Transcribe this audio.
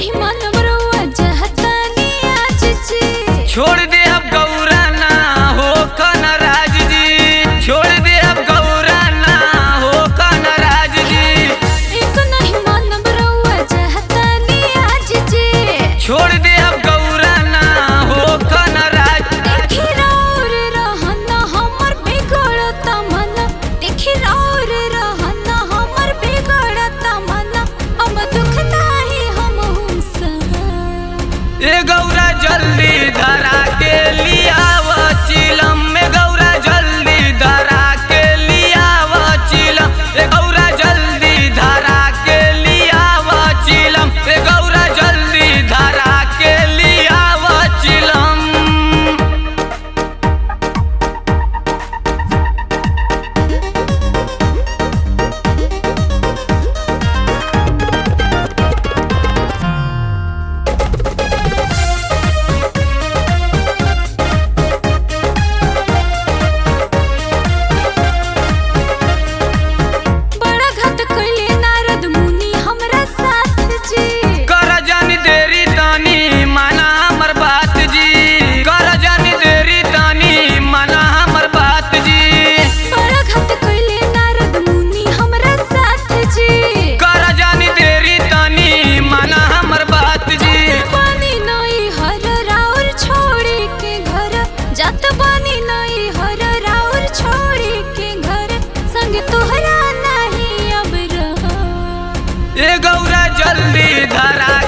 नहीं मानव रउआ जहतानी आज जी। छोड़ दे अब गौरा ना हो नाराज जी, छोड़ दे अब गौरा ना हो नाराज जी। एक नहीं मानव रउआ जहतानी आज जी। छोड़ दे अब गौरा ना हो नाराज। देखी राउर रहना हमर बिगड़ता मन, देखी राउर रहना हमर बिगड़ता मन। अब दुख नाही हम सहा। ए गौरा जल्दी धरा के लियाव चिलम में, गौरा जल्दी धरा के लियाव चिलम। ए गौरा जल्दी धरा के लियाव चिलम, ए गौरा जल्दी धरा के लियाव चिलम। बड़ा घात कइले नारद मुनि हमरा साथ जी। कर जानी देरी तानी माना हमर बात जी, कर जानी देरी तानी माना हमर बात जी। बड़ा घात कइले नारद मुनि हमरा साथ जी। कर जानी देरी तानी माना हमर बात जी। बानी नई हर राउर छोड़ी के घर, जात बानी नई हर राउर छोड़ी के घर। संग तोहरा नहीं अब रहा। ए गौरा जल्दी धरा